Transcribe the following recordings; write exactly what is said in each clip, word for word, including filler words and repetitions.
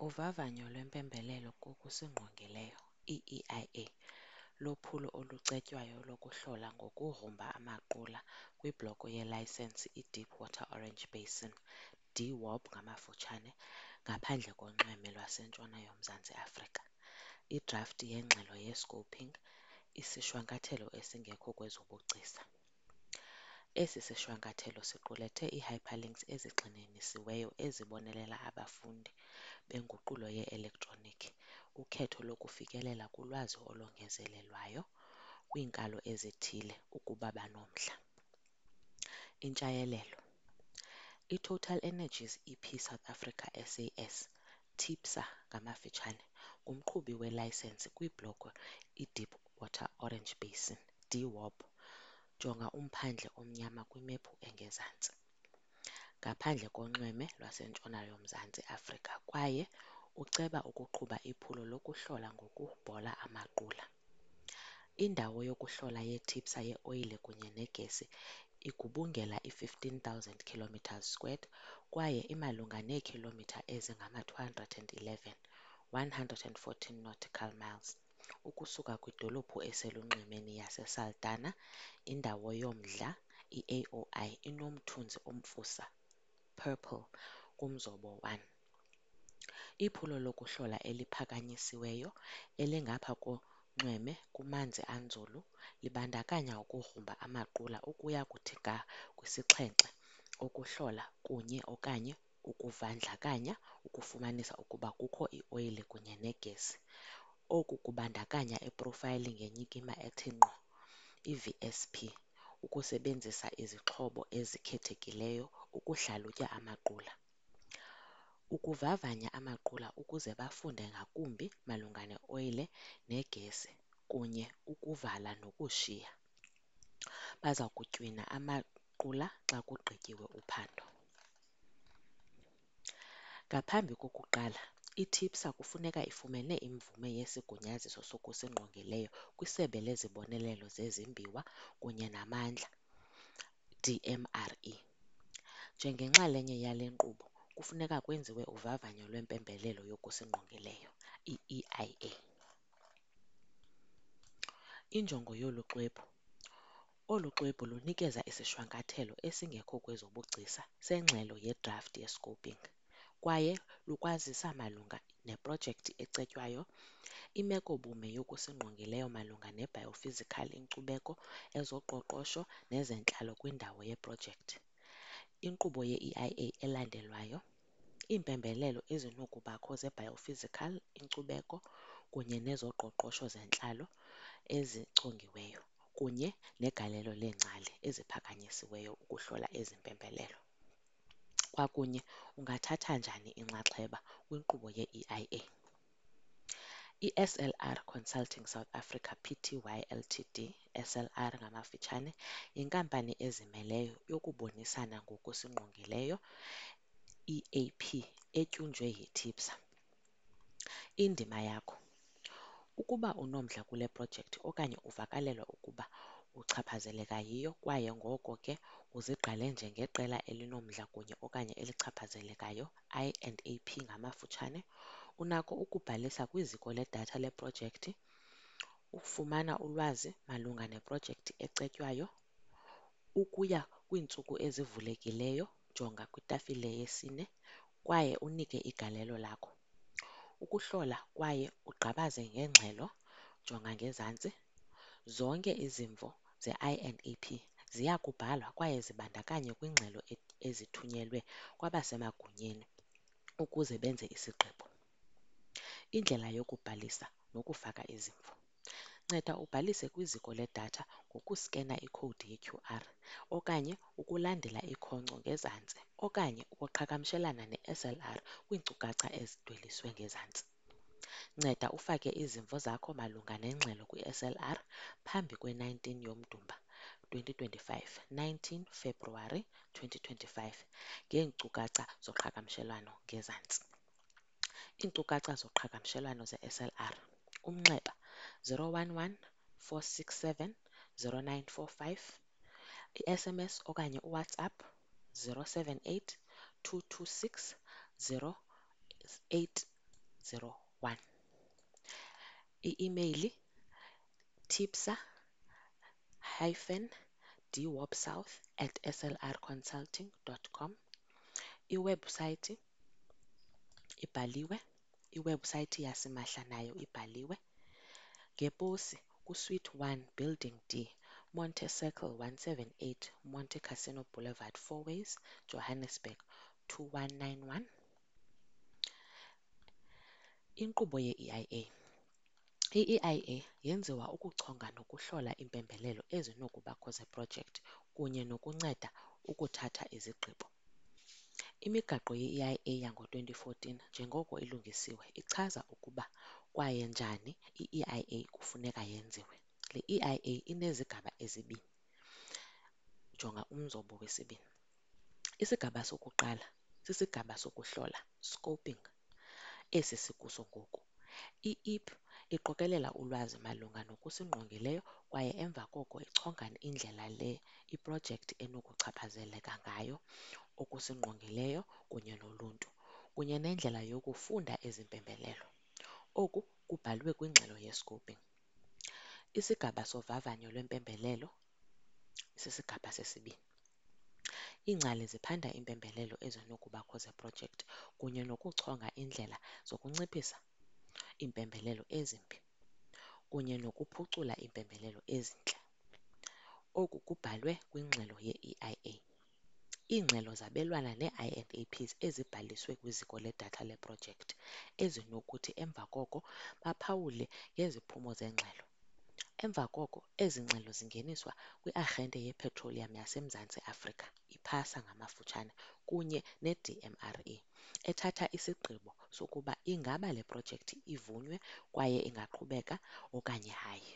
Uvavanyo lwempembelelo kokusingqongileyo, i-E I A, lophulo olucetywayo lokuhlola ngokugrumba amaqula kwibloko yelayisensi iDeepwater Orange Basin, D W O B ngamafutshane, ngaphandle konxweme lwaseNtshona yoMzantsi Afrika. Idrafti yengxelo ye-scoping, isishwankathelo esingekho kwezobugcisa. Esi sishwankathelo siqulethe ii-hyperlinks ezigxininisiweyo ezibonelela abafundi benguqulo ye-elektroniki ukhetho lokufikelela kulwazi olongezelelwayo kwiinkalo ezithile ukuba banomdla. Intshayelelo. I-TotalEnergies E P South Africa S A S, TIPSA ngamafitshane, ngumqhubi welayisensi kwibloko iDeepwater Orange Basin, D W O B. Jonga umphandle omnyama kwimephu engezantsi. Ngaphandle konxweme lwaseNtshona yoMzantsi Afrika kwaye uceba ukuqhuba iphulo lokuhlola ngokubhola amaqula. Indawo yokuhlola yeTIPSA yeoyile kunye negesi igubungela i-fifteen thousand kilometres squared kwaye imalunga neekhilomitha ezingama-two hundred eleven, one hundred fourteen nautical miles, ukusuka kwidolophu eselunxwemeni yaseSaldanha. Indawo yomdla, i-A O I, inomthunzi omfusa, purple, kumzobo one. Iphulo lokuhlola eliphakanyisiweyo elingapha konxweme kumanzi anzulu libandakanya ukugrumba amaqula ukuya kuthi ga kwisixhenxe ukuhlola kunye okanye ukuvandlakanya ukufumanisa ukuba kukho ioyile kunye negesi. Oku kubandakanya iprofayiling yenyikima ethe ngqo, i-V S P, ukusebenzisa izixhobo ezikhethekileyo ukuhlalutya amaqula, ukuvavanya amaqula ukuze bafunde ngakumbi malunga neoyile negesi kunye ukuvala nokushiya. Baza kutywina amaqula xa kugqityiwe uphando. Ngaphambi kokuqala, i-TIPSA kufuneka ifumene imvume yesigunyaziso sokusingqongileyo kwiSebe leziBonelelo zeZimbiwa kunye namandla, D M R E. Njengenxalenye yale nkqubo, kufuneka kwenziwe uvavanyo lwempembelelo yokusingqongileyo, i-E I A. Injongo yolu xwebhu. Olu xwebhu lunikeza isishwankathelo esingekho kwezobugcisa sengxelo yedrafti ye-scoping kwaye lukwazisa malunga neprojekthi ecetywayo, imekobume yokusingqongileyo malunga ne-biophysical inkcubeko, ezoqoqosho nezentlalo kwindawo yeprojekthi, inkqubo ye-E I A elandelwayo, iimpembelelo ezinokubakho ze-biophysical, inkcubeko kunye nezoqoqosho zentlalo ezichongiweyo, kunye negalelo leengcali eziphakanyisiweyo ukuhlola ezi mpembelelo. Kwakunye ungathatha njani inxaxheba kwinkqubo ye-E I A. I-S L R Consulting South Africa Pty Ltd, S L R ngamafitshane, yinkampani ezimeleyo yokubonisana ngokusingqongileyo, E A P, etyunjwe yiTIPSA. Indima yakho. Ukuba unomdla kule projekthi okanye uvakalelwa ukuba uchaphazeleka yiyo kwaye ngoko ke uzigqale njengeqela elinomdla kunye okanye elichaphazelekayo, I and A P ngamafutshane, unakho ukubhalisa kwiziko ledatha leprojekthi, ufumana ulwazi malunga neprojekthi ecetywayo. Ukuya kwiintsuku ezivulekileyo, jonga kwitafile yesine kwaye unike igalelo lakho. Ukuhlola kwaye ugqabaze ngengxelo, jonga ngezantsi. Zonke izimvo ze-I and A P ziya kubhalwa kwaye zibandakanywe kwiingxelo ezithunyelwe kwabasemagunyeni ukuze benze isigqibo. Indlela yokubhalisa nokufaka izimvo. Nceda ubhalise kwiziko ledatha ngokuskena ikhowudi ye-Q R okanye ukulandela ikhonkco ngezantsi okanye ukuqhagamshelana ne-S L R kwiinkcukacha ezidweliswe ngezantsi. Nceda ufake izimvo zakho malunga nengxelo kwi-S L R phambi kwe-nineteen yoMdumba twenty twenty-five, nineteen February twenty twenty-five ngeenkcukacha zoqhagamshelwano ngezantsi. Iinkcukacha zoqhagamshelwano ze-S L R. Umnxeba zero one one, four six seven, zero nine four five, i-S M S okanye uWhatsApp zero seven eight, two two six, zero eight zero one. I-imeyili tipsa hyphen dwopsouth at slrconsulting dot com. Iwebhusayithi ibhaliwe, iwebhusayithi yasimahla nayo ibhaliwe. Ngeposi kuSuite one Building D, Monte Circle one seventy-eight, Monte Cassino Boulevard, Fourways, Johannesburg two one nine one. Inkqubo ye-E I A. I-E I A yenziwa ukuchonga nokuhlola iimpembelelo ezinokubakho zeprojekthi kunye nokunceda ukuthatha izigqibo. Imigaqo ye-E I A yango-twenty fourteen njengoko ilungisiwe ichaza ukuba kwaye njani i-E I A kufuneka yenziwe. Le E I A inezigaba ezibini. Jonga umzobo wesibini. Isigaba sokuqala sisigaba sokuhlola, scoping, esi sikuso ngoku. I-E P iqokelela ulwazi malunga nokusingqongileyo kwaye emva koko ichonga indlela le iprojekthi enokuchaphazeleka ngayo okusingqongileyo kunye noluntu, kunye nendlela yokufunda ezi mpembelelo. Oku kubhalwe kwingxelo ye-scoping. Isigaba sovavanyo lwempembelelo sisigaba sesibini. Iingcali ziphanda iimpembelelo ezinokubakho zeprojekthi kunye nokuchonga iindlela zokunciphisa iimpembelelo ezimbi kunye nokuphucula iimpembelelo ezintle. Oku kubhalwe kwingxelo ye-E I A. Iingxelo zabelwana nee-I and A Ps ezibhaliswe kwiziko ledatha leprojekthi ezinokuthi emva koko baphawule ngeziphumo zeengxelo. Emva koko ezi ngxelo zingeniswa kwi-Arhente yePetroleum yaseMzantsi Afrika, IPASA ngamafutshane, kunye ne-D M R E, ethatha isigqibo sokuba ingaba le projekthi ivunywe kwaye ingaqhubeka okanye hayi.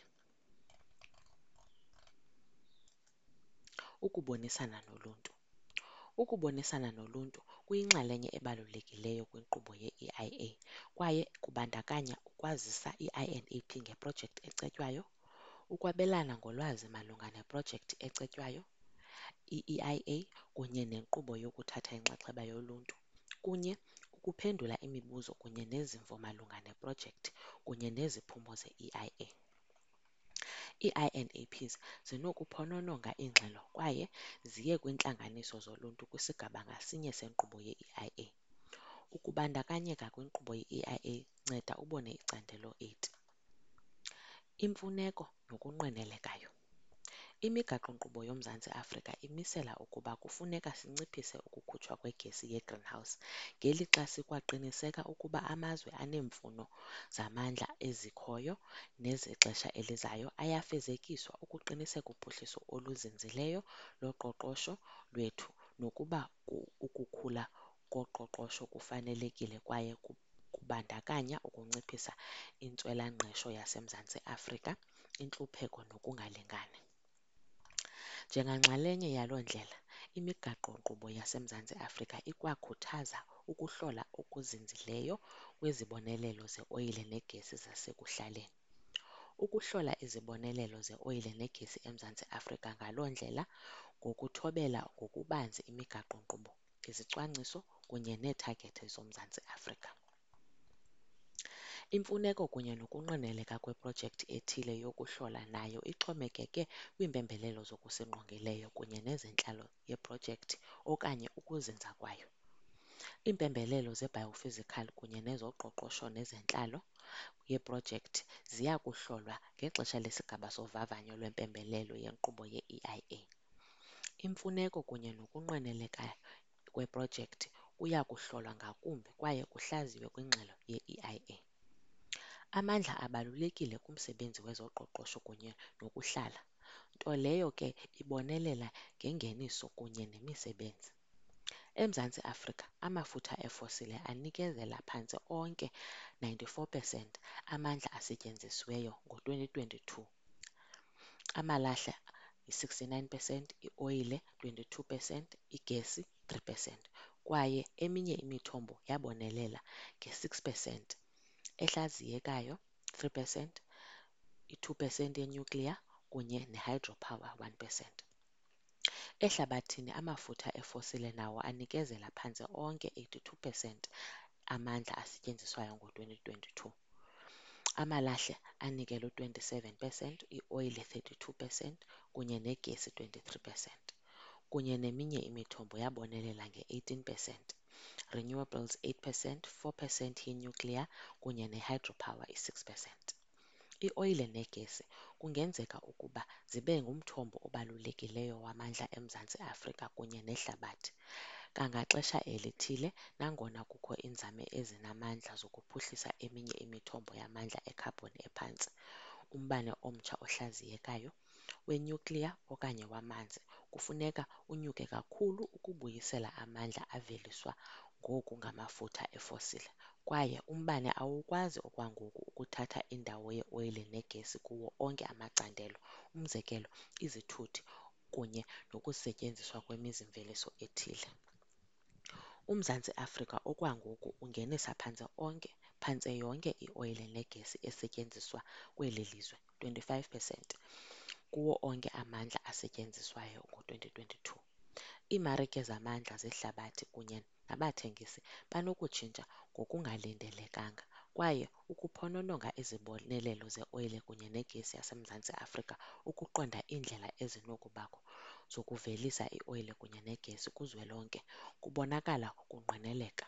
Ukubonisana noluntu. Ukubonisana noluntu kuyinxalenye ebalulekileyo kwinkqubo ye-E I A kwaye kubandakanya ukwazisa i-I and A P ngeprojekthi ecetywayo, ukwabelana ngolwazi malunga neprojekthi ecetywayo, i-E I A kunye nenkqubo yokuthatha inxaxheba yoluntu, kunye ukuphendula imibuzo kunye nezimvo malunga neprojekthi kunye neziphumo ze-E I A. Ii-I and A Ps zinokuphonononga iingxelo kwaye ziye kwiintlanganiso zoluntu kwisigaba ngasinye senkqubo ye-E I A. Ukubandakanyeka kwinkqubo ye-E I A nceda ubone icandelo eight. Imfuneko nokunqwenelekayo. Imigaqo-nkqubo yoMzantsi Afrika imisela ukuba kufuneka sinciphise ukukhutshwa kwegesi yegreenhouse ngelixa sikwaqiniseka ukuba amazwe aneemfuno zamandla ezikhoyo nezexesha elizayo ayafezekiswa ukuqiniseka uphuhliso oluzinzileyo loqoqosho lwethu nokuba ukukhula koqoqosho kufanelekile kwaye kubandakanya ukunciphisa intswela-ngqesho yaseMzantsi Afrika, intlupheko nokungalingani. Njenganxalenye yaloo ndlela, imigaqo-nkqubo yaseMzantsi Afrika ikwakhuthaza ukuhlola okuzinzileyo kwezibonelelo zeoyile negesi zasekuhlaleni. Ukuhlola izibonelelo zeoyile negesi eMzantsi Afrika ngaloo ndlela ngokuthobela ngokubanzi imigaqo-nkqubo, izicwangciso kunye neethagethi zoMzantsi Afrika. Imfuneko kunye nokunqweneleka kweprojekthi ethile yokuhlola nayo ixhomekeke kwiimpembelelo zokusingqongileyo kunye nezentlalo yeprojekthi okanye ukuzinza kwayo. Iimpembelelo ze-biophysical kunye nezoqoqosho nezentlalo yeprojekthi ziya kuhlolwa ngexesha lesigaba sovavanyo lwempembelelo yenkqubo ye-E I A. Imfuneko kunye nokunqweneleka kweprojekthi kuya kuhlolwa ngakumbi kwaye kuhlaziywe kwingxelo ye-E I A. Amandla abalulekile kumsebenzi wezoqoqosho kunye nokuhlala, nto leyo ke ibonelela ngengeniso kunye nemisebenzi. EMzantsi Afrika, amafutha efosile anikezela phantse onke ninety-four percent amandla asetyenzisiweyo ngo-twenty twenty-two, amalahle yi-sixty-nine percent, ioyile twenty-two percent, igesi three percent, kwaye eminye imithombo yabonelela nge-six percent, ehlaziyekayo three percent, i-two percent yenyukliya kunye ne-hydropower one percent. Ehlabathini amafutha efosile nawo anikezela phantse onke eighty-two percent amandla asetyenziswayo ngo-twenty twenty-two. Amalahle anikelwe twenty-seven percent, ioyile thirty-two percent kunye negesi twenty-three percent. Kunye neminye imithombo yabonelela nge-eighteen percent, renewables eight percent, four percent yi-nuclear kunye ne-hydropower i-six percent. Ioyile negesi kungenzeka ukuba zibe ngumthombo obalulekileyo wamandla eMzantsi Afrika kunye nehlabathi kangaxesha elithile, nangona kukho iinzame ezinamandla zokuphuhlisa eminye imithombo yamandla ekhabhoni ephantsi, umbane omtsha ohlaziyekayo, wenyukliya okanye wamanzi kufuneka unyuke kakhulu ukubuyisela amandla aveliswa ngoku ngamafutha efosile, kwaye umbane awukwazi okwangoku ukuthatha indawo yeoyile negesi kuwo onke amacandelo, umzekelo izithuthi kunye nokusetyenziswa kwemizi-mveliso ethile. UMzantsi Afrika okwangoku ungenisa phantse onke phantse yonke ioyile negesi esetyenziswa kweli lizwe, twenty-five percent, kuwo onke amandla asetyenziswayo ngo-twenty twenty-two. Iimarike zamandla zehlabathi kunye nabathengisi banokutshintsha ngokungalindelekanga, kwaye ukuphonononga izibonelelo zeoyile kunye negesi yaseMzantsi Afrika ukuqonda iindlela ezinokubakho zokuvelisa ioyile kunye negesi kuzwelonke kubonakala kunqweneleka.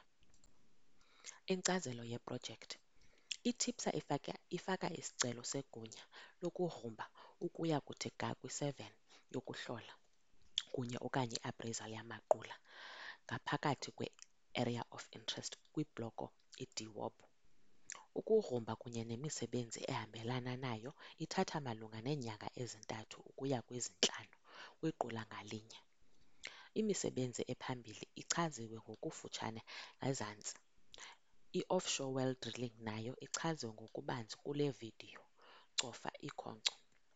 Inkcazelo yeprojekthi. I-TIPSA ifaka, ifaka isicelo segunya lokugrumba ukuya kuthi ga kwi-seven yokuhlola kunye okanye i-appraisal yamaqula ngaphakathi kwe-Area of Interest kwibloko i-D W O B. Ukugrumba kunye nemisebenzi ehambelana nayo ithatha malunga neenyanga ezintathu ukuya kwezintlanu kwiqula ngalinye. Imisebenzi ephambili ichaziwe ngokufutshane ngezantsi. I-offshore well drilling nayo ichaziwe ngokubanzi kule vidiyo, cofa ikhonkco.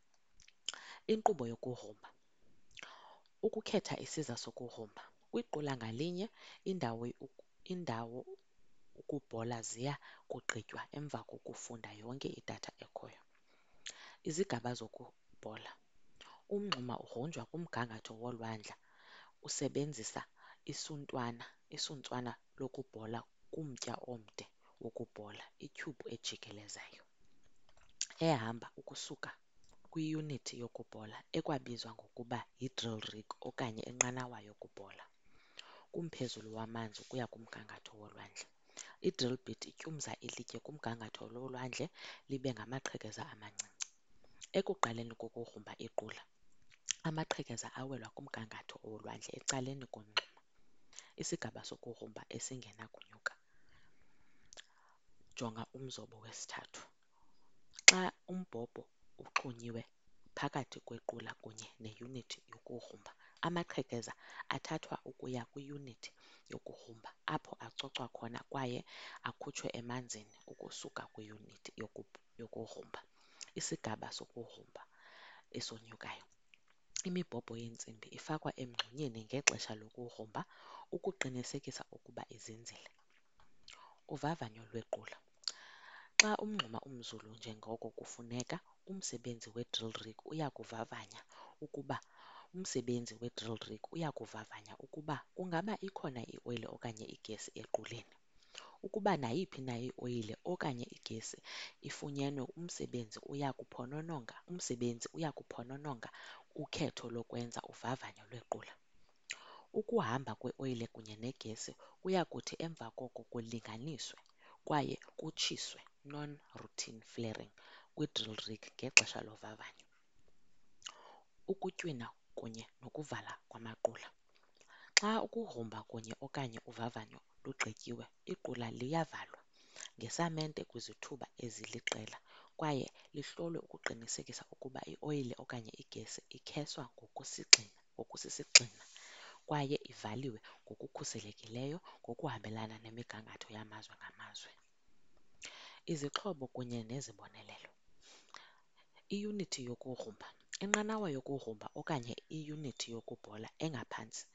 Inkqubo yokugrumba. Ukukhetha isiza sokugrumba. Kwiqula ngalinye, indawo, indawo ukubhola ziya kugqitywa emva kokufunda yonke idatha ekhoyo. Izigaba zokubhola. Umngxuma ugrunjwa kumgangatho wolwandle usebenzisa isuntwana, isuntswana lokubhola kumtya omde wokubhola, ityhubhu ejikelezayo, ehamba ukusuka kwiyunithi yokubhola ekwabizwa ngokuba yi-drill rig okanye inqanawa yokubhola, kumphezulu wamanzi ukuya kumgangatho wolwandle. I-drill bit ityumza ilitye kumgangatho wolwandle libe ngamaqhekeza amancinci. Ekuqaleni kokugrumba iqula, amaqhekeza awela kumgangatho wolwandle ecaleni komngxuma. Isigaba sokugrumba esingenakunyuka. Jonga umzobo wesithathu. Xa umbhobho uxhunyiwe phakathi kwequla kunye neyunithi yokugrumba, amaqhekeza athathwa ukuya kwiyunithi yokugrumba apho acocwa khona kwaye akhutshwe emanzini ukusuka kwiyunithi yokugrumba. Isigaba sokugrumba esonyukayo. Imibhobho yeentsimbi ifakwa emngxunyeni ngexesha lokugrumba ukuqinisekisa ukuba izinzile. Uvavanyo lwequla. Xa umngxuma umzulu njengoko kufuneka, umsebenzi we-drill rig uya kuvavanya ukuba umsebenzi we-drill rig uya kuvavanya ukuba kungaba ikhona ioyile okanye igesi equleni. Ukuba nayiphi na ioyile okanye igesi ifunyenwe, umsebenzi uya kuphonononga umsebenzi uya kuphonononga ukhetho lokwenza uvavanyo lwequla. Ukuhamba kweoyile kunye negesi kuya kuthi emva koko kulinganiswe kwaye kutshiswe, non-routine flaring, kwi-drill rig ngexesha lovavanyo. Ukutywina kunye nokuvala kwamaqula. Xa ukugrumba kunye okanye uvavanyo lugqityiwe, iqula liyavalwa ngesamente kwizithuba eziliqela kwaye lihlolwe ukuqinisekisa ukuba ioyile okanye igesi ikheswa ngokusigxina ngokusisigxina kwaye ivaliwe ngokukhuselekileyo ngokuhambelana nemigangatho yamazwe ngamazwe. Izixhobo kunye nezibonelelo. Iyunithi yokugrumba. Inqanawa yokugrumba okanye iyunithi yokubhola engaphantsi,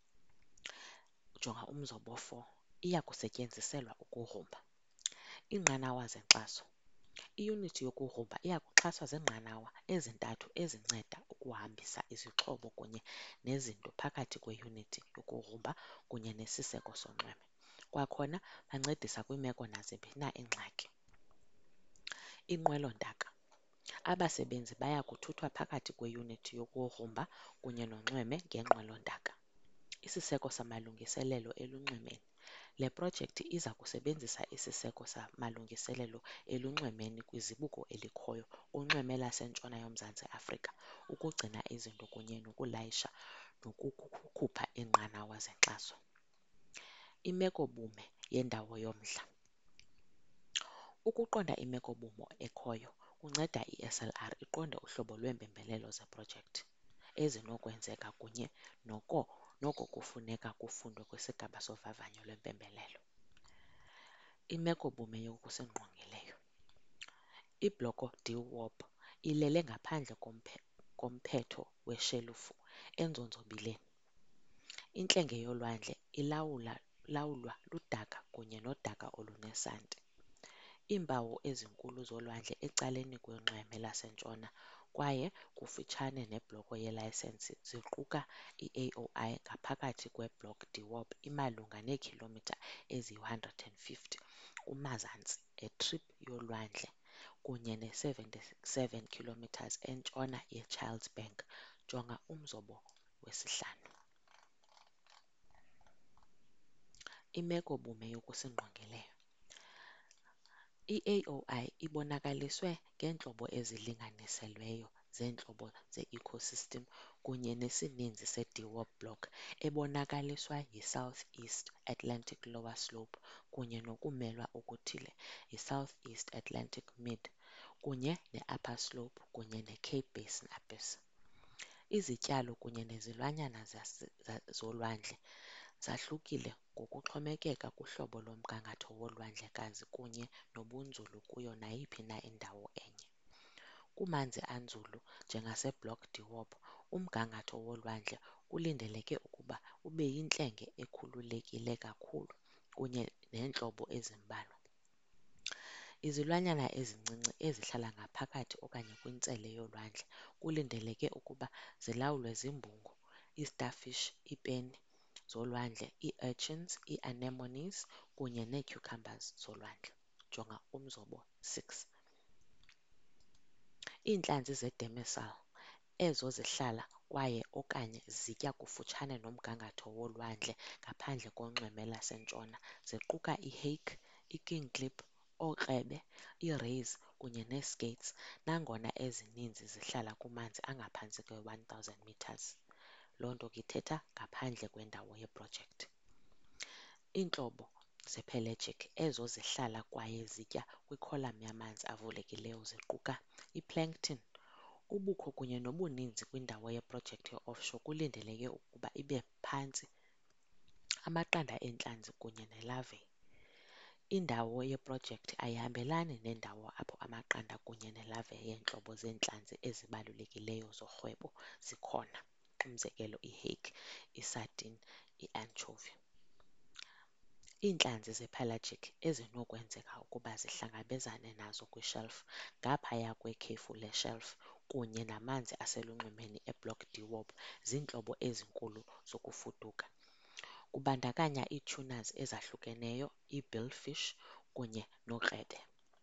jonga umzobo four, iya kusetyenziselwa ukugrumba. Iinqanawa zenkxaso. Iyunithi yokugrumba iya kuxhaswa ziinqanawa ezintathu ezinceda ukuhambisa izixhobo kunye nezinto phakathi kweyunithi yokugrumba kunye nesiseko sonxweme. Kwakhona bancedisa kwiimeko naziphi na iingxaki. Inqwelontaka. Abasebenzi baya kuthuthwa phakathi kweyunithi yokugrumba kunye nonxweme ngenqwelontaka. Isiseko samalungiselelo elunxwemeni. Le projekthi iza kusebenzisa isiseko samalungiselelo elunxwemeni kwizibuko elikhoyo kunxweme lasentshona yoMzantsi Afrika ukugcina izinto kunye nokulayisha nokukhupha iinqanawa zenkxaso. Imekobume yendawo yomdla. Ukuqonda imekobume ekhoyo kunceda i-S L R iqonde uhlobo lweempembelelo zeprojekthi ezinokwenzeka kunye noko noko kufuneka kufundwe kwisigaba sovavanyo lwempembelelo. Imekobume yokusingqongileyo. Ibloko D W O B ilele ngaphandle komphetho weshelufu enzonzobileni. Intlenge yolwandle ilawula lawulwa ludaka kunye nodaka olunesanti. Iimpawu ezinkulu zolwandle ecaleni kunxweme lasentshona kwaye kufutshane nebloko yelayisensi ziquka i-A O I ngaphakathi kweBlock D W O B imalunga neekhilomitha eziyi-one hundred fifty kumazantsi eTrip yolwandle kunye ne-seventy-seven kilometres entshona yeChilds Bank. Jonga umzobo wesihlanu. Imekobume yokusingqongileyo. I-A O I ibonakaliswe ngeentlobo ezilinganiselweyo zeentlobo ze-ecosystem kunye nesininzi se-D W O B block ebonakaliswa yiSouth East Atlantic Lower Slope kunye nokumelwa okuthile yiSoutheast Atlantic Mid kunye ne-Upper Slope kunye neCape Basin Abyss. Izityalo kunye nezilwanyana zolwandle zahlukile ngokuxhomekeka kuhlobo lomgangatho wolwandlekazi kunye nobunzulu kuyo nayiphi na indawo enye. Kumanzi anzulu njengaseBlock D W O B, umgangatho wolwandle kulindeleke ukuba ube yintlenge ekhululekile kakhulu kunye neentlobo ezimbalwa. Izilwanyana ezincinci ezihlala ngaphakathi okanye kwintsele yolwandle kulindeleke ukuba zilawulwe ziimbungu, ii-starfish, iipeni zolwandle, ii-urchins, ii-anemones kunye nee-cucumbers zolwandle. Jonga umzobo six. Iintlanzi ze-demersal, ezo zihlala kwaye okanye zitya kufutshane nomgangatho wolwandle ngaphandle konxweme lasentshona ziquka i-hake, i-kingklip, ookrebe, ii-rays kunye nee-skates, nangona ezininzi zihlala kumanzi angaphantsi kwe-one thousand meters. Loo nto ke ithetha ngaphandle kwendawo yeprojekthi. Iintlobo ze-pelagic, ezo zihlala kwaye zitya kwikholam yamanzi avulekileyo ziquka i-plankton. Ubukho kunye nobuninzi kwindawo yeprojekthi ye-offshore kulindeleke ukuba ibe phantsi amaqanda eentlanzi kunye ne-larvae. Indawo yeprojekthi ayihambelani nendawo apho amaqanda kunye ne-larvae yeentlobo zeentlanzi ezibalulekileyo zorhwebo zikhona, umzekelo i-hake, i-sardine, i-anchovy. Iintlanzi ze-pelagic ezinokwenzeka ukuba zihlangabezane nazo kwi-shelf ngaphaya kwekhefu le-shelf kunye namanzi aselunxwemeni eBlock D W O B ziintlobo ezinkulu zokufuduka, kubandakanya ii-tunas ezahlukeneyo, ii-billfish kunye nookrebe.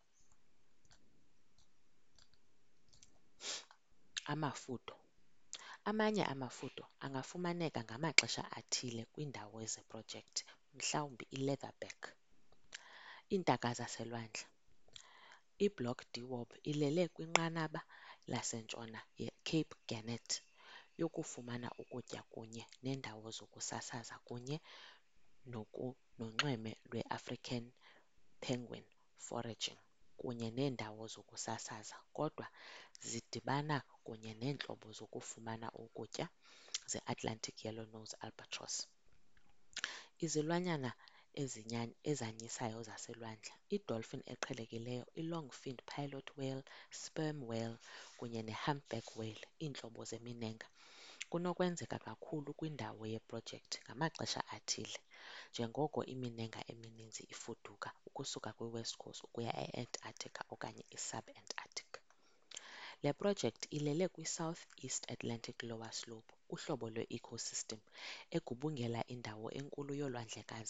Amafudo. Amanye amafudo angafumaneka ngamaxesha athile kwiindawo zeprojekthi, mhlawumbi i-leatherback. Iintaka zaselwandle. IBlock D W O B ilele kwinqanaba lasentshona yeCape Gannett yokufumana ukutya kunye neendawo zokusasaza kunye nonxweme lwe-African penguin foraging kunye neendawo zokusasaza, kodwa zidibana kunye neentlobo zokufumana ukutya ze-Atlantic yellow-nose albatross. Izilwanyana ezanyisayo zaselwandle. I-dolphin eqhelekileyo, i-long-finned pilot whale, sperm whale kunye ne-humpback whale, iintlobo zeminenga, kunokwenzeka kakhulu kwindawo yeprojekthi ngamaxesha athile, njengoko iminenga emininzi ifuduka ukusuka kwi-West Coast ukuya e-Antarctica okanye i-subantarctic. Le projekthi ilele kwi-South East Atlantic Lower Slope, uhlobo lwe-ecosystem egubungela indawo enkulu yolwandlekazi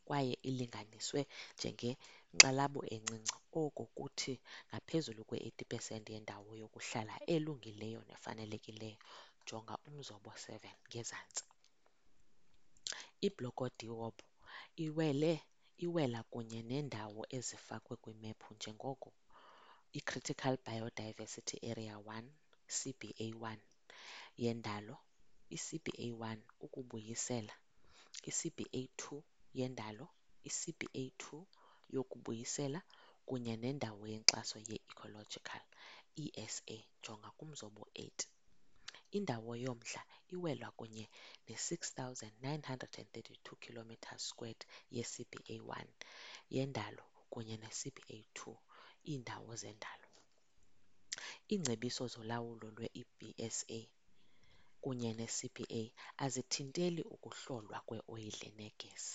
kwaye ilinganiswe njengenkxalabo encinci. Oku kuthi ngaphezulu kwe-eighty percent yendawo yokuhlala elungileyo nefanelekileyo. Jonga umzobo seven ngezantsi. IBloco DIOB iwele iwela kunye neendawo ezifakwe kwimephu njengoko iCritical Biodiversity Area one, C B A one, yendalo, i-C B A one ukubuyisela, i-C B A two yendalo, i-C B A two yokubuyisela kunye nendawo yenkxaso ye-ecological, E S A. Jonga kumzobo eight. Indawo yomdla iwela kunye ne-six thousand nine hundred thirty-two kilometers squared ye-C B A one yendalo kunye ne-C B A two iindawo zendalo. Iingcebiso zolawulo lwe-E B S A kunye ne-C B A azithinteli ukuhlolwa kweoyile negesi.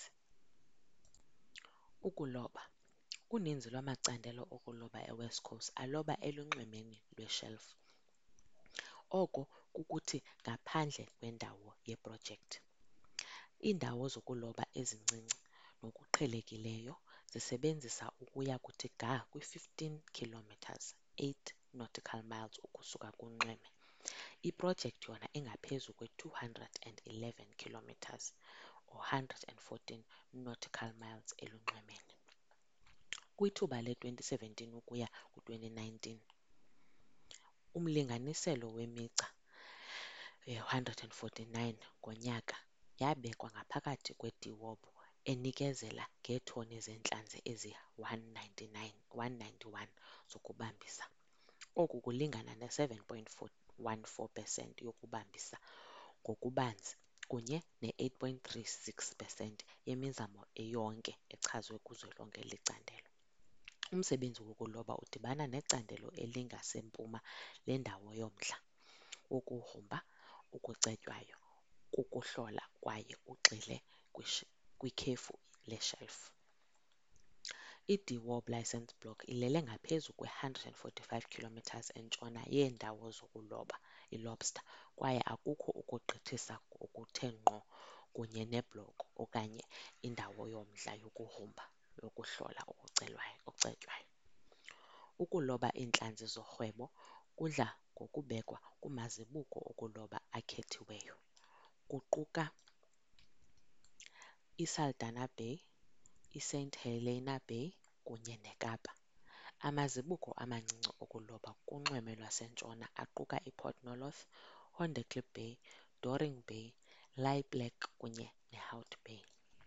Ukuloba. Uninzi lwamacandelo okuloba eWest Coast aloba elunxwemeni lweshelf. Oko kukuthi ngaphandle kwendawo yeprojekthi. Iindawo zokuloba ezincinci nokuqhelekileyo zisebenzisa ukuya kuthi ga kwi-fifteen kilometers, eight nautical miles ukusuka kunxweme. Iprojekthi yona ingaphezu kwe-two hundred eleven kilometers or one hundred fourteen nautical miles elunxwemeni. Kwithuba le-twenty seventeen ukuya ku-twenty nineteen, umlinganiselo wemigca ye-one hundred forty-nine ngonyaka yabekwa ngaphakathi kweDIOB enikezela ngeetoni zeentlanzi ezi-one ninety-one zokubambisa. Oku kulingana ne-seven point one four percent yokubambisa ngokubanzi kunye ne-eight point three six percent yemizamo eyonke echazwe kuzwelonke licandelo. Umsebenzi wokuloba udibana necandelo elingasempuma lendawo yomdla wokugrumba okucetywayo kukuhlola kwaye ugxile kwikhefu leshelf. IDIOB Licence Block ilele ngaphezu kwe-one hundred forty-five kilometers entshona yeendawo zokuloba iLobster kwaye akukho ukugqithisa okuthe ngqo kunye nebloko okanye indawo yomdla yokugrumba yokuhlola okucetywayo. Ukuloba iintlanzi zorhwebo kudla ngokubekwa kumazibuko okuloba akhethiweyo, kuquka iSaldanha Bay, iSaint Helena Bay kunye neKapa. Amazibuko amancinci okuloba kunxweme lwasentshona aquka iPort Nolloth, Hondeklip Bay, Doring Bay, Lie-Black kunye neHout Bay.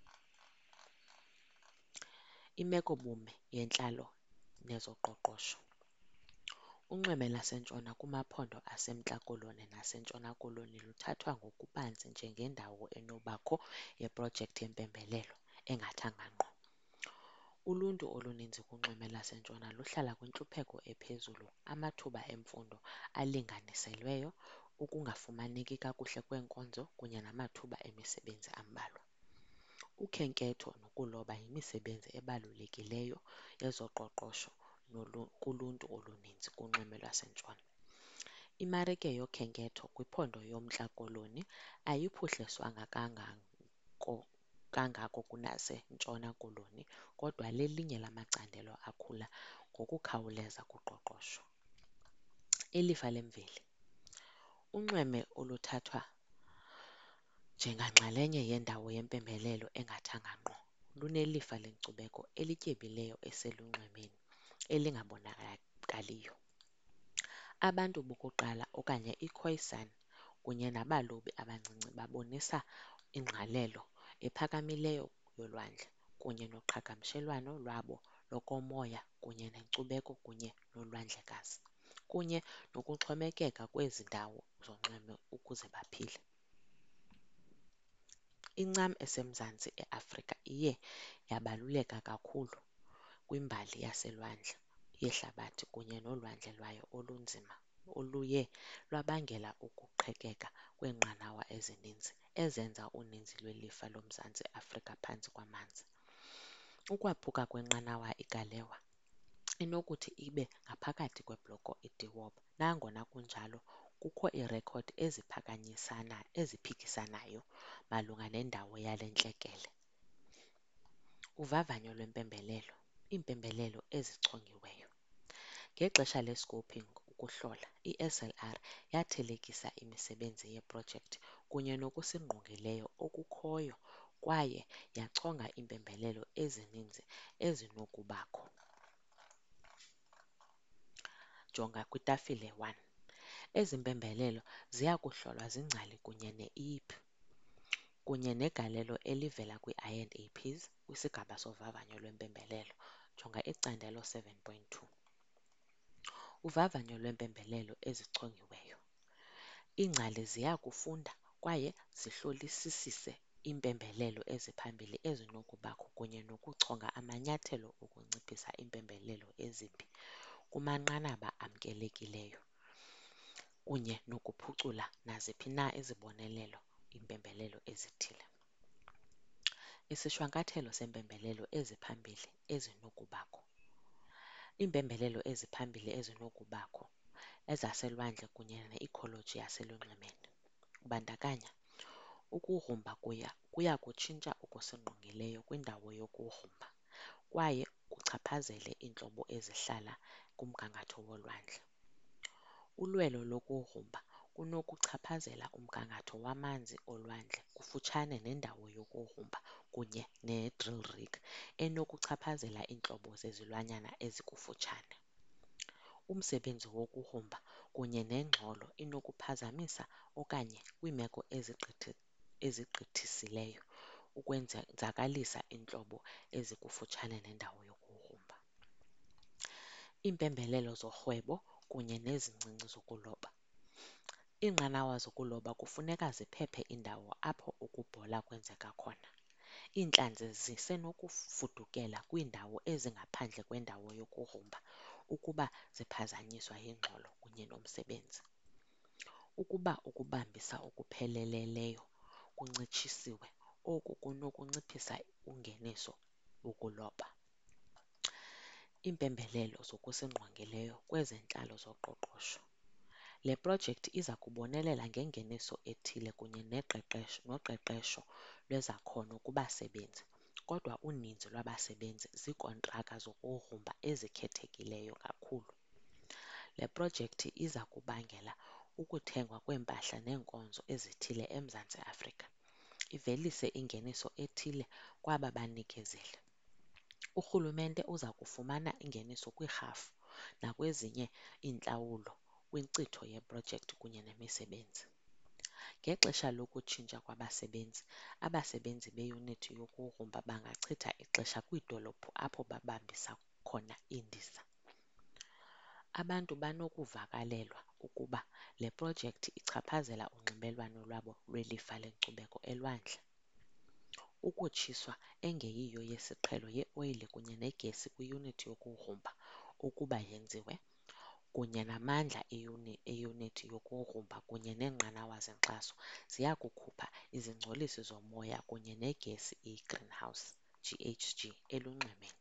Imekobume yentlalo nezoqoqosho. Unxweme lwasentshona kumaphondo aseMntla Koloni naseNtshona Koloni luthathwa ngokubanzi njengendawo enobakho yeprojekthi yempembelelo engathanga ngqo. Uluntu oluninzi kunxweme lwasentshona luhlala kwintlupheko ephezulu, amathuba emfundo alinganiselweyo, ukungafumaneki kakuhle kweenkonzo kunye namathuba emisebenzi ambalwa. Ukhenketho nokuloba yimisebenzi ebalulekileyo yezoqoqosho kuluntu oluninzi kunxweme lwasentshona. Imarike yokhenketho kwiphondo yoMntla Koloni ayiphuhliswanga kangako kangako kunaseNtshona Koloni kodwa lelinye lamacandelo akhula ngokukhawuleza kuqoqosho. Ilifa lemveli. Unxweme oluthathwa njenganxalenye yendawo yempembelelo engathanga ngqo lunelifa lenkcubeko elityebileyo eselunxwemeni elingabonakaliyo. Abantu bokuqala okanye iKhoisan kunye nabalobi abancinci babonisa ingqalelo ephakamileyo yolwandle kunye noqhagamshelwano lwabo lokomoya kunye nenkcubeko kunye nolwandlekazi, kunye nokuxhomekeka kwezi ndawo zonxweme ukuze baphile. Incam esemzantsi eAfrika iye yabaluleka kakhulu kwimbali yaselwandle yehlabathi kunye nolwandle lwayo olunzima oluye lwabangela ukuqhekeka kweenqanawa ezininzi ezenza uninzi lwelifa loMzantsi Afrika phantsi kwamanzi. Ukwaphuka kwenqanawa iGalewa inokuthi ibe ngaphakathi kwebloko iDIOB. Nangona kunjalo, kukho iirekhodi eziphikisanayo malunga nendawo yale ntlekele. Uvavanyo lwempembelelo, iimpembelelo ezichongiweyo. Ngexesha le-scoping ukuhlola, i-S L R yathelekisa imisebenzi yeprojekthi kunye nokusingqongileyo okukhoyo kwaye yachonga iimpembelelo ezininzi ezinokubakho. Jonga kwitafile one. Ezi mpembelelo ziya kuhlolwa ziingcali kunye ne-E A P kunye negalelo elivela kwii-I and A Ps kwisigaba sovavanyo lwempembelelo. Jonga icandelo seven point two. Uvavanyo lweempembelelo ezichongiweyo. Iingcali ziya kufunda kwaye zihlolisisise iimpembelelo eziphambili ezinokubakho kunye nokuchonga amanyathelo okunciphisa iimpembelelo ezimbi kumanqanaba amkelekileyo kunye nokuphucula naziphi na izibonelelo iimpembelelo ezithile. Isishwankathelo seempembelelo eziphambili ezinokubakho. Iimpembelelo eziphambili ezinokubakho ezaselwandle kunye ne-ecology yaselunxwemeni kubandakanya ukugrumba kuya kuya kutshintsha okusingqongileyo kwindawo yokugrumba kwaye kuchaphazele iintlobo ezihlala kumgangatho wolwandle. Ulwelo lokugrumba kunokuchaphazela umgangatho wamanzi olwandle kufutshane nendawo yokugrumba kunye ne-drill rig enokuchaphazela iintlobo zezilwanyana ezikufutshane. Umsebenzi wokugrumba kunye nengxolo inokuphazamisa okanye kwiimeko ezigqithe ezigqithisileyo ukwenzakalisa iintlobo ezikufutshane nendawo yokugrumba. Iimpembelelo zorhwebo kunye nezincinci zokuloba. Iinqanawa zokuloba kufuneka ziphephe indawo apho ukubhola kwenzeka khona. Iintlanzi zisenokufudukela kwiindawo ezingaphandle kwendawo yokugrumba ukuba ziphazanyiswa yingxolo kunye nomsebenzi. Ukuba ukubambisa okupheleleleyo kuncitshisiwe, oku kunokunciphisa ungeniso wokuloba. Iimpembelelo zokusingqongileyo kwezentlalo zoqoqosho. Le projekthi iza kubonelela ngengeniso ethile kunye neqeqesho noqeqesho lwezakhono kubasebenzi, kodwa uninzi lwabasebenzi ziikontraka zokugrumba ezikhethekileyo kakhulu. Le projekthi iza kubangela ukuthengwa kweempahla neenkonzo ezithile eMzantsi Afrika, ivelise ingeniso ethile kwaba banikezeli. Urhulumente uza kufumana ingeniso kwirhafu nakwezinye iintlawulo kwinkcitho yeprojekthi kunye nemisebenzi. Ngexesha lokutshintsha kwabasebenzi, abasebenzi beyunithi yokugrumba bangachitha ixesha kwiidolophu apho babambisa khona iindiza. Abantu banokuvakalelwa ukuba le projekthi ichaphazela unxibelelwano lwabo lwelifa lenkcubeko elwandle. Ukutshiswa engeyiyo yesiqhelo yeoyile kunye negesi kwiyunithi yokugrumba ukuba yenziwe, kunye namandla eyunithi yokugrumba kunye neenqanawa zenkxaso ziya kukhupha izingcolisi zomoya kunye negesi eyi-greenhouse, G H G, elunxwemeni.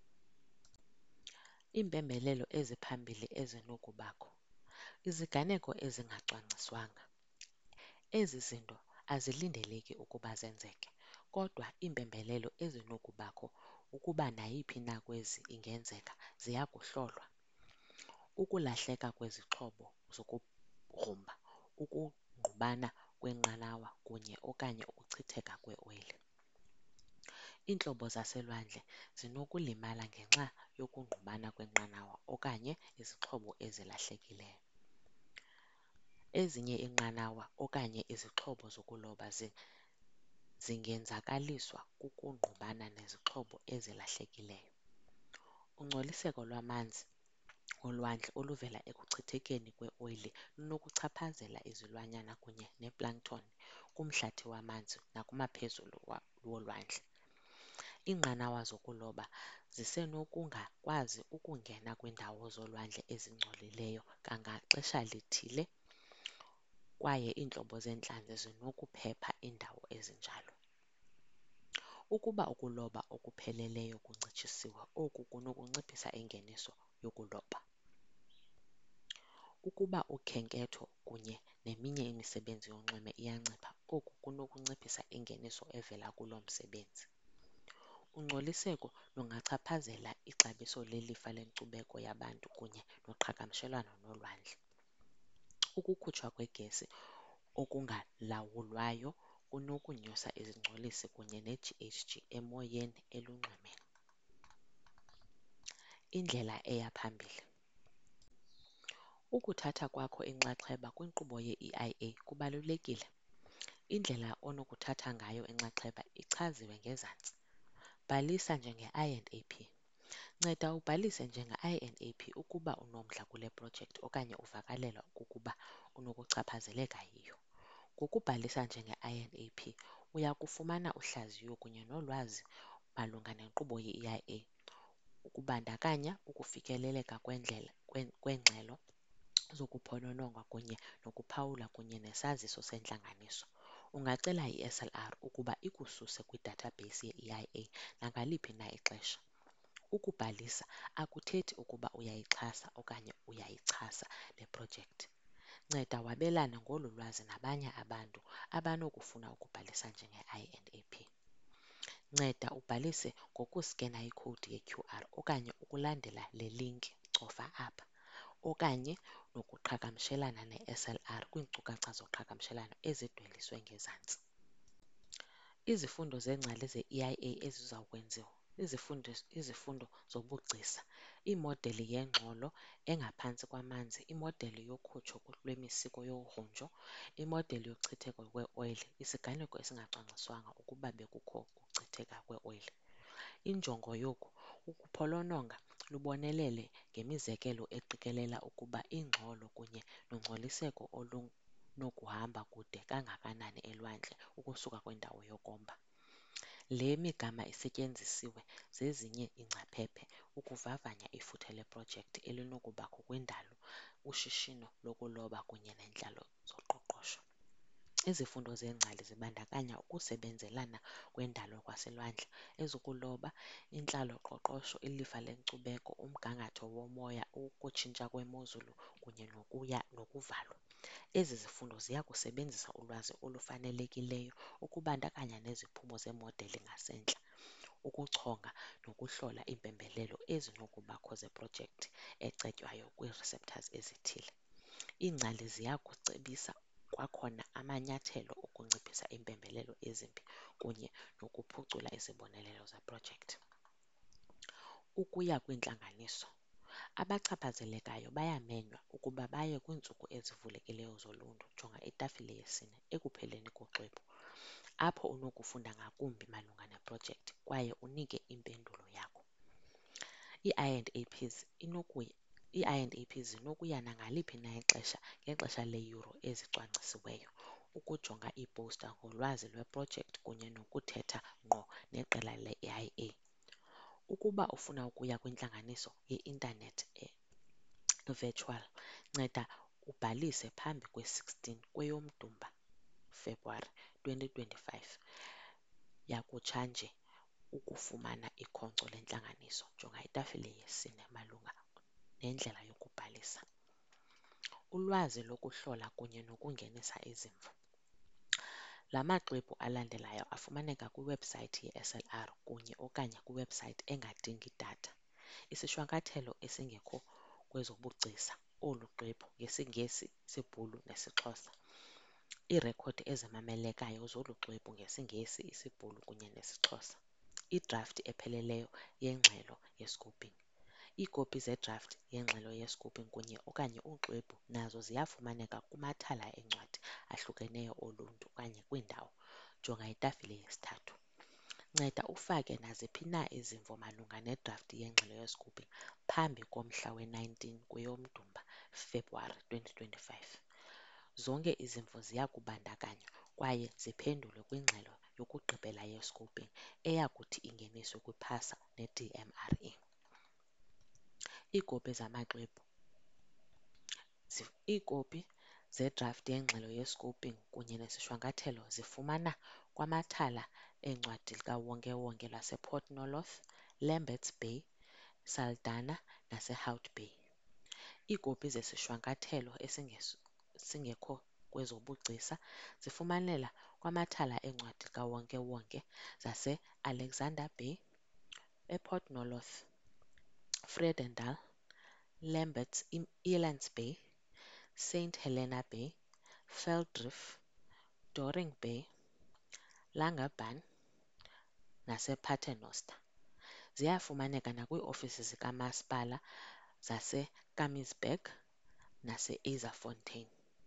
Iimpembelelo eziphambili ezinokubakho. Iziganeko ezingacwangciswanga. Ezi zinto azilindeleki ukuba zenzeke, kodwa iimpembelelo ezinokubakho ukuba nayiphi na kwezi ingenzeka ziya kuhlolwa. Ukulahleka kwezixhobo zokugrumba, ukungqubana kweenqanawa kunye okanye ukuchitheka kweoyile. Iintlobo zaselwandle zinokulimala ngenxa yokungqubana kweenqanawa okanye izixhobo ezilahlekileyo. Ezinye iinqanawa okanye izixhobo zokuloba zingenzakaliswa kukungqubana nezixhobo ezilahlekileyo. Ungcoliseko lwamanzi olwandle oluvela ekuchithekeni kweoyile lunokuchaphazela izilwanyana kunye neplankton kumhlathi wamanzi nakumaphezulu wolwandle. Iinqanawa zokuloba zisenokungakwazi ukungena kwiindawo zolwandle ezingcolileyo kangangaxesha lithile kwaye iintlobo zeentlanzi zinokuphepha iindawo ezinjalo. Ukuba ukuloba okupheleleyo kuncitshisiwe, oku kunokunciphisa ingeniso yokuloba. Ukuba ukhenketho kunye neminye imisebenzi yonxweme iyancipha, oku kunokunciphisa ingeniso evela kulo msebenzi. Ungcoliseko lungachaphazela ixabiso lelifa lenkcubeko yabantu kunye noqhagamshelwano nolwandle. Ukukhutshwa kwegesi okungalawulwayo kunokunyusa izingcolisi kunye ne-G H G emoyeni elunxwemeni. Indlela eya phambili. Ukuthatha kwakho inxaxheba kwinkqubo ye-E I A kubalulekile. Indlela onokuthatha ngayo inxaxheba ichaziwe ngezantsi. Bhalisa njenge-I and A P. Nceda ubhalise njenge-I and A P ukuba unomdla kule projekthi okanye uvakalelwa kukuba unokuchaphazeleka yiyo. Ngokubhalisa njenge-I and A P uya kufumana uhlaziyo kunye nolwazi malunga nenkqubo ye-E I A, ukubandakanya ukufikeleleka kwendlela kweengxelo zokuphononongwa kunye nokuphawula kunye nesaziso sentlanganiso. Ungacela i-S L R ukuba ikususe kwi-database ye-E I A nangaliphi na ixesha. Ukubhalisa akuthethi ukuba uyayixhasa okanye uyayichasa le projekthi. Nceda wabelane ngolu lwazi nabanye abantu abanokufuna ukubhalisa njenge-I and A P. Nceda ubhalise ngokuskena ikhowudi ye-Q R okanye ukulandela le linki, cofa apha, okanye nokuqhagamshelana ne-S L R kwiinkcukacha zoqhagamshelwano ezidweliswe ngezantsi. Izifundo zeengcali ze-E I A eziza kwenziwa. Izifundo, izifundo zobugcisa, imodeli yengxolo engaphantsi kwamanzi, imodeli yokhutshwa lwemisiko yogrunjo, imodeli yochitheko kweoyile, isiganeko esingacwangciswanga ukuba bekukho ukuchitheka kweoyile. Injongo yoku ukuphonononga lubonelele ngemizekelo eqikelela ukuba ingxolo kunye nongcoliseko olunokuhamba kude kangakanani elwandle ukusuka kwindawo yokomba. Le migama isetyenzisiwe zezinye iingcaphephe ukuvavanya ifuthe leprojekthi elinokubakho kwindalo, ushishino lokuloba kunye neentlalo zoqoqosho. Izifundo zeengcali zibandakanya ukusebenzelana kwendalo kwaselwandle, ezokuloba, intlalo-qoqosho, ilifa lenkcubeko, umgangatho womoya, ukutshintsha kwemozulu kunye nokuya nokuvalwa. Ezi zifundo ziya kusebenzisa ulwazi olufanelekileyo ukubandakanya neziphumo zemodeli ngasentla, ukuchonga nokuhlola iimpembelelo ezinokubakho zeprojekthi ecetywayo kwii-receptors ezithile. Iingcali ziya kucebisa kwakhona amanyathelo okunciphisa iimpembelelo ezimbi kunye nokuphucula izibonelelo zeprojekthi. Ukuya kwintlanganiso. Abachaphazelekayo bayamenywa ukuba baye kwiintsuku ezivulekileyo zoluntu, jonga itafile yesine, ekupheleni koxwebhu, apho unokufunda ngakumbi malunga neprojekthi kwaye unike impendulo yakho. Ii-I and A Ps inokuya ii-I and A Ps zinokuya nangaliphi na ixesha ngexesha leeyure ezicwangcisiweyo ukujonga iipowusta ngolwazi lweprojekthi kunye nokuthetha ngqo neqela le-E I A. Ukuba ufuna ukuya kwintlanganiso ye-intanethi virtual, nceda ubhalise phambi kwe-sixteen kweyoMdumba, February twenty twenty-five, yakutshanje ukufumana ikhonkco lentlanganiso. Jonga itafile yesine malunga nendlela yokubhalisa. Ulwazi lokuhlola kunye nokungenisa izimvo. La maxwebhu alandelayo afumaneka kwiwebhusayithi ye-S L R kunye okanye kwiwebhusayithi engadingi datha. Isishwankathelo esingekho kwezobugcisa, olu xwebhu ngesiNgesi, isiBhulu nesiXhosa. Iirekhodi ezimamelekayo zolu xwebhu ngesiNgesi, isiBhulu kunye nesiXhosa. Idrafti epheleleyo yengxelo ye-scoping. Iikopi zedrafti yengxelo ye-scoping kunye okanye uxwebhu nazo ziyafumaneka kumathala eencwadi ahlukeneyo oluntu okanye kwiindawo. Jonga itafile yesithathu. Nceda ufake naziphi na izimvo malunga nedrafti yengxelo ye-scoping phambi komhla we-nineteen kweyoMdumba, February twenty twenty-five. Zonke izimvo ziya kubandakanywa kwaye ziphendulwe kwingxelo yokugqibela ye-scoping eyakuthi ingeniswe kwiPASA ne-D M R E. Iikopi zamaxwebhu. Iikopi zedrafti yengxelo ye-scoping kunye nesishwankathelo zifumana kwamathala eencwadi likawonke-wonke lasePort Nolloth, Lambert's Bay, Saldanha naseHout Bay. Iikopi zesishwankathelo esingekho kwezobugcisa zifumaneka kwamathala eencwadi likawonke-wonke zaseAlexander Bay, ePort Nolloth, Vredendal, Lambert's, Elands Bay, Saint Helena Bay, Velddrif, Doring Bay, Langebaan nasePaternoster. Ziyafumaneka nakwii-ofisi zikamasipala zaseKamiesberg nase-Azerfontein.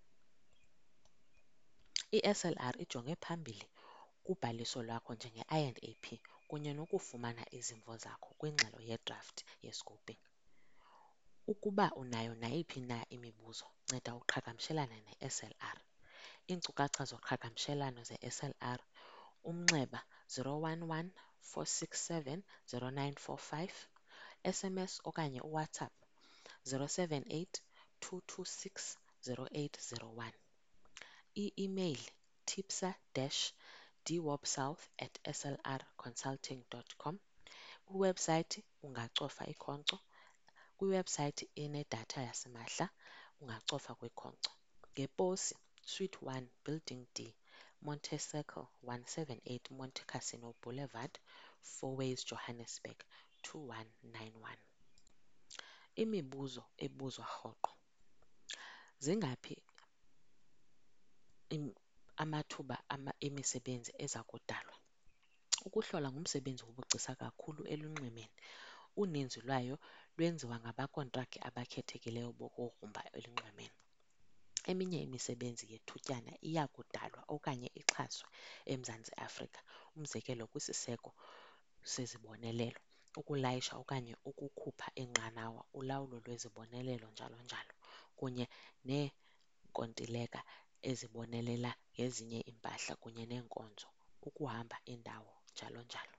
I-S L R ijonge phambili kubhaliso lwakho njenge-I and A P kunye nokufumana izimvo zakho kwingxelo yedrafti ye-scoping. Ukuba unayo nayiphi na imibuzo, nceda uqhagamshelane ne-S L R. Iinkcukacha zoqhagamshelwano ze-S L R, umnxeba zero one one, four six seven, zero nine four five, S M S okanye uWhatsApp zero seven eight, two two six, zero eight zero one. I-email tipsa-dwapsouth at slrconsulting dot com. Kwiwebhusayithi ungacofa ikhonkco. Kwiwebhusayithi enedatha yasimahla ungacofa kwikhonkco. Ngeposi, Suite one, Building D, Monte Circle, one seventy-eight Monte Cassino Boulevard, Fourways, Johannesburg, two one nine one. Imibuzo ebuzwa rhoqo. Zingaphi amathuba emisebenzi eza kudalwa? Ukuhlola ngumsebenzi wobugcisa kakhulu elunxwemeni. Uninzi lwayo lwenziwa ngabakontrakti abakhethekileyo bokugrumba elunxwemeni. Eminye imisebenzi yethutyana iya kudalwa okanye ixhaswe eMzantsi Afrika, umzekelo kwisiseko sezibonelelo, ukulayisha okanye ukukhupha inqanawa, ulawulo lwezibonelelo, njalo njalo, kunye neenkontileka ezibonelela ngezinye iimpahla kunye neenkonzo, ukuhamba indawo, njalo njalo.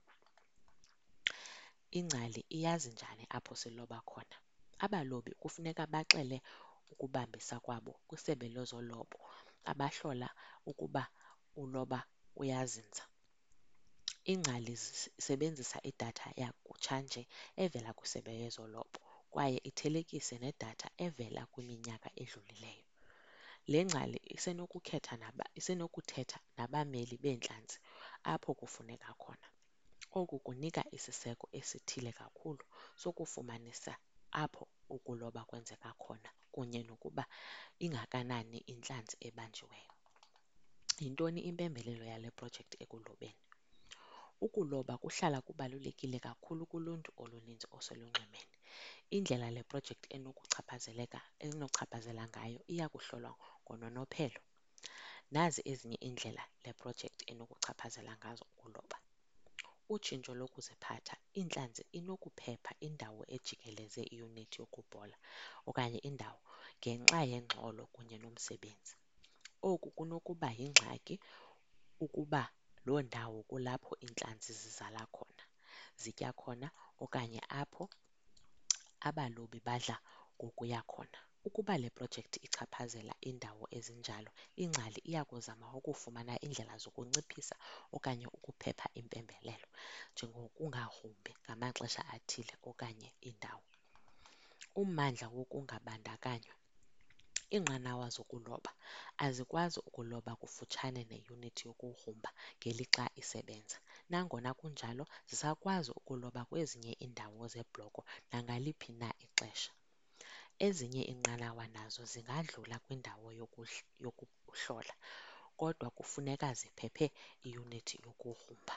Ingcali iyazi njani apho siloba khona? Abalobi kufuneka baxele ukubambisa kwabo kwisebe lezolobo abahlola ukuba uloba uyazinza. Ingcali isebenzisa idatha yakutshanje evela kwisebe lezolobo kwaye ithelekise nedatha evela kwiminyaka edlulileyo. Le ngcali isenokukhetha naba, isenokuthetha nabameli beentlanzi apho kufuneka khona. Oku kunika isiseko esithile kakhulu sokufumanisa apho ukuloba kwenzeka khona kunye nokuba ingakanani intlanzi ebanjiweyo. Yintoni impembelelo yale projekthi ekulobeni? Ukuloba kuhlala kubalulekile kakhulu kuluntu oluninzi oselunxwemeni. Indlela le projekthi enokuchaphazeleka enochaphazela ngayo iya kuhlolwa ngononophelo. Nazi ezinye iindlela le projekthi enokuchaphazela ngazo ukuloba. Utshintsho lokuziphatha. Intlanzi inokuphepha indawo ejikeleze iyunithi yokubhola okanye indawo ngenxa yengxolo kunye nomsebenzi. Oku kunokuba yingxaki ukuba loo ndawo kulapho iintlanzi zizala khona, zitya khona okanye apho abalobi badla ngokuya khona. Ukuba le projekthi ichaphazela iindawo ezinjalo, ingcali iya kuzama ukufumana iindlela zokunciphisa okanye ukuphepha impembelelo, njengokungagrumbi ngamaxesha athile okanye indawo. Ummandla wokungabandakanywa. Iinqanawa zokuloba azikwazi ukuloba kufutshane neyunithi yokugrumba ngelixa isebenza. Nangona kunjalo, zisakwazi ukuloba kwezinye iindawo zebloko nangaliphi na ixesha. Ezinye iinqanawa nazo zingadlula kwindawo yokuhlola, kodwa kufuneka ziphephe iyunithi yokugrumba.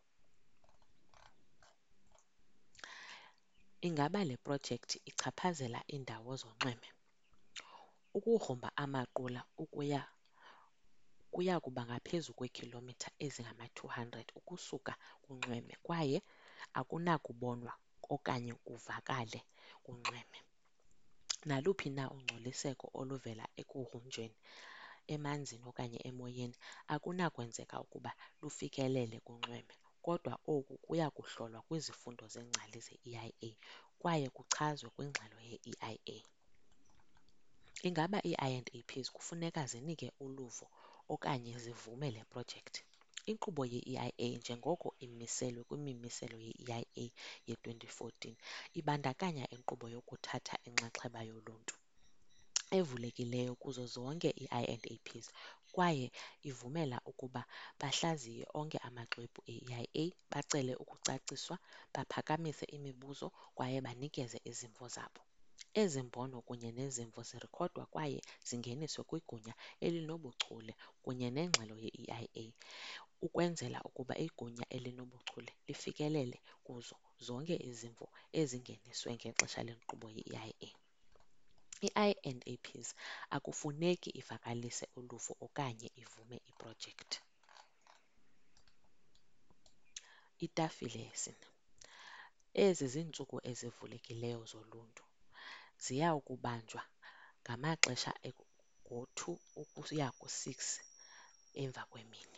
Ingaba le projekthi ichaphazela iindawo zonxweme? Ukugrumba amaqula ukuya kuya kuba ngaphezu kweekhilomitha ezingama-two hundred ukusuka kunxweme kwaye akunakubonwa okanye kuvakale kunxweme. Naluphi na ungcoliseko oluvela ekugrunjweni, emanzini okanye emoyeni akunakwenzeka ukuba lufikelele kunxweme, kodwa oku kuya kuhlolwa kwizifundo zeengcali ze-E I A kwaye kuchazwe kwingxelo ye-E I A. Ingaba ii-I and A Ps kufuneka zinike uluvo okanye zivume le projekthi? Inkqubo ye-E I A njengoko imiselwe kwimimiselo ye-E I A ye-twenty fourteen ibandakanya inkqubo yokuthatha inxaxheba yoluntu evulekileyo kuzo zonke ii-I and A Ps kwaye ivumela ukuba bahlaziye onke amaxwebhu e-E I A, bacele ukucaciswa, baphakamise imibuzo kwaye banikeze izimvo zabo. Ezi mbono kunye nezimvo zirekhodwa kwaye zingeniswe kwigunya elinobuchule kunye nengxelo ye-E I A ukwenzela ukuba igunya elinobuchule lifikelele kuzo zonke izimvo ezingeniswe ngexesha lenkqubo ye-E I A. I-I and A Ps akufuneki ivakalise uluvo okanye ivume iprojekthi. Itafile yesine. Ezi ziintsuku ezivulekileyo zoluntu. Ziya kubanjwa ngamaxesha ngo-two ukuya ku-six emva kwemini.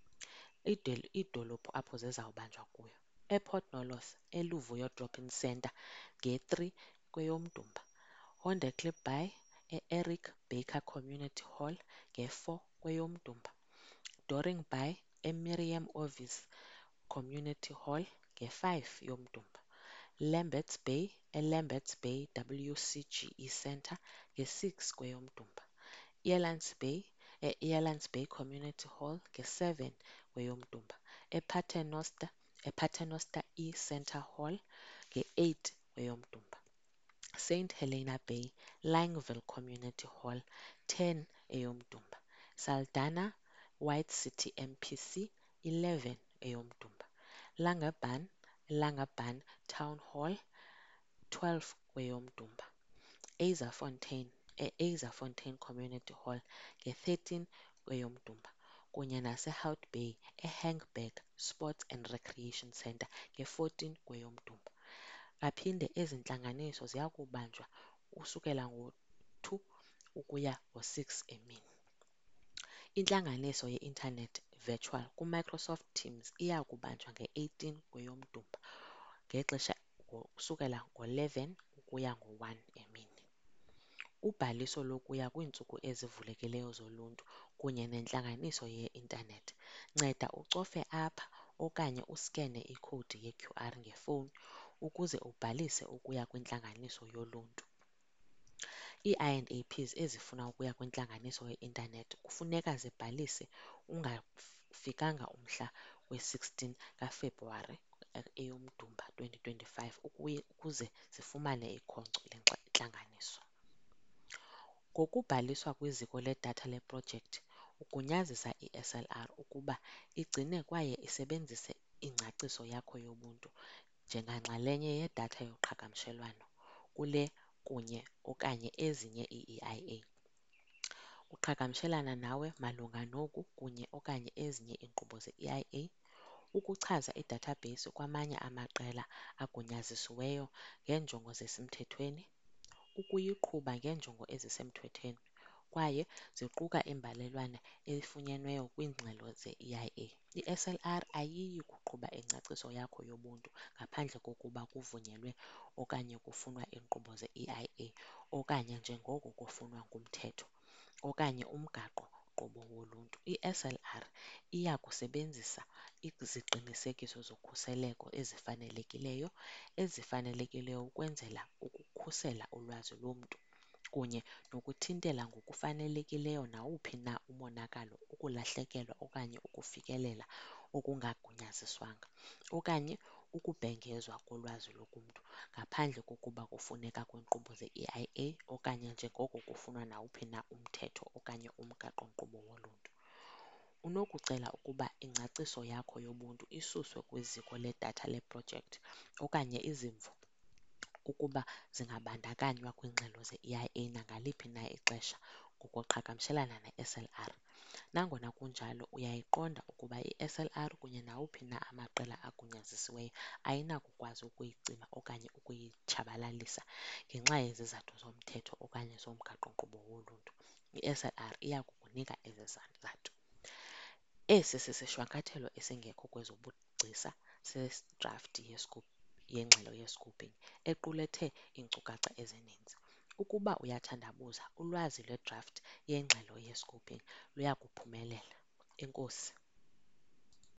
Iidolophu apho zizawubanjwa kuyo. ePort Nolloth, eLuvuyo Drop-in Centre nge-three kweyoMdumba. Honderklip Bay, e-Eric Baker Community Hall nge-four kweyoMdumba. Doring Bay, eMiriam Orvis Community Hall nge-five yoMdumba. Lambert's Bay, eLambert's Bay W C G E Centre nge-six kweyoMdumba. Elands Bay, e-Elands Bay Community Hall nge-seven kweyoMdumba. ePaternoster, ePaternoster E-Centre Hall nge-eight kweyoMdumba. Saint Helena Bay, Langeville Community Hall, ten eyoMdumba. Saldanha White City M P C, eleven eyoMdumba. Langebaan, Langebaan Town Hall, twelve kweyoMdumba. Azafontein, e-Azafontein Community Hall nge-thirteen kweyoMdumba. Kunye naseHout Bay, eHankberg Sports and Recreation Centre nge-fourteen kweyoMdumba. Kaphinde ezi ntlanganiso ziya kubanjwa usukela ngo-two ukuya ngo-six emini. Intlanganiso ye-Internet Virtual kuMicrosoft Teams iya kubanjwa nge-eighteen kweyoMdumba ngexesha usukela ngo-eleven ukuya ngo-one emini. Ubhaliso lokuya kwiintsuku ezivulekileyo zoluntu kunye nentlanganiso ye-Internet. Nceda ucofe apha okanye uskene ikhowudi ye-Q R ngefowuni ukuze ubhalise ukuya kwintlanganiso yoluntu. Ii-I and A Ps ezifuna ukuya kwintlanganiso ye-Internet kufuneka zibhalise ungafikanga umhla we-sixteen kaFebruwari eyoMdumba twenty twenty-five ukuze zifumane ikhonkco lentlanganiso. Ngokubhaliswa kwiziko ledatha leprojekthi, ugunyazisa i-S L R ukuba igcine kwaye isebenzise ingcaciso yakho yobuntu njenganxalenye yedatha yoqhagamshelwano kule kunye okanye ezinye ii-E I A. Uqhagamshelana nawe malunga noku kunye okanye ezinye iinkqubo ze-E I A. Ukuchaza idatabase kwamanye amaqela agunyazisiweyo ngeenjongo zisemthethweni. Ukuyiqhuba ngeenjongo ezisemthethweni kwaye ziquka imbalelwano efunyenweyo kwiingxelo ze-E I A. I-S L R ayiyi kuqhuba ingcaciso yakho yobuntu ngaphandle kokuba kuvunyelwe okanye kufunwa iinkqubo ze-E I A okanye njengoko kufunwa ngumthetho okanye umgaqo-nkqubo woluntu. I-S L R iya kusebenzisa iziqinisekiso zokhuseleko ezifanelekileyo ezifanelekileyo ukwenzela ukukhusela ulwazi lomntu kunye nokuthintela ngokufanelekileyo nawuphi na umonakalo, ukulahlekelwa okanye ukufikelela okungagunyaziswanga okanye ukubhengezwa kolwazi lokumntu ngaphandle kokuba kufuneka kwiinkqubo ze-E I A okanye njengoko kufunwa nawuphi na umthetho okanye umgaqo-nkqubo woluntu. Unokucela ukuba ingcaciso yakho yobuntu isuswe kwiziko ledatha leprojekthi okanye izimvo ukuba zingabandakanywa kwiingxelo ze-E I A nangaliphi na ixesha ngokuqhagamshelana ne-S L R. Nangona kunjalo, uyayiqonda ukuba i-S L R kunye nawuphi na amaqela agunyazisiweyo ayinakukwazi ukuyicima okanye ukuyitshabalalisa ngenxa yezizathu zomthetho okanye zomgaqo-nkqubo woluntu. I-S L R iya kukunika ezi zizathu. Esi sisishwankathelo esingekho kwezobugcisa sedrafti yengxelo ye-scoping equlethe iinkcukacha ezininzi. Ukuba uyathandabuza, ulwazi lwedrafti yengxelo ye-scoping luya kuphumelela. Enkosi.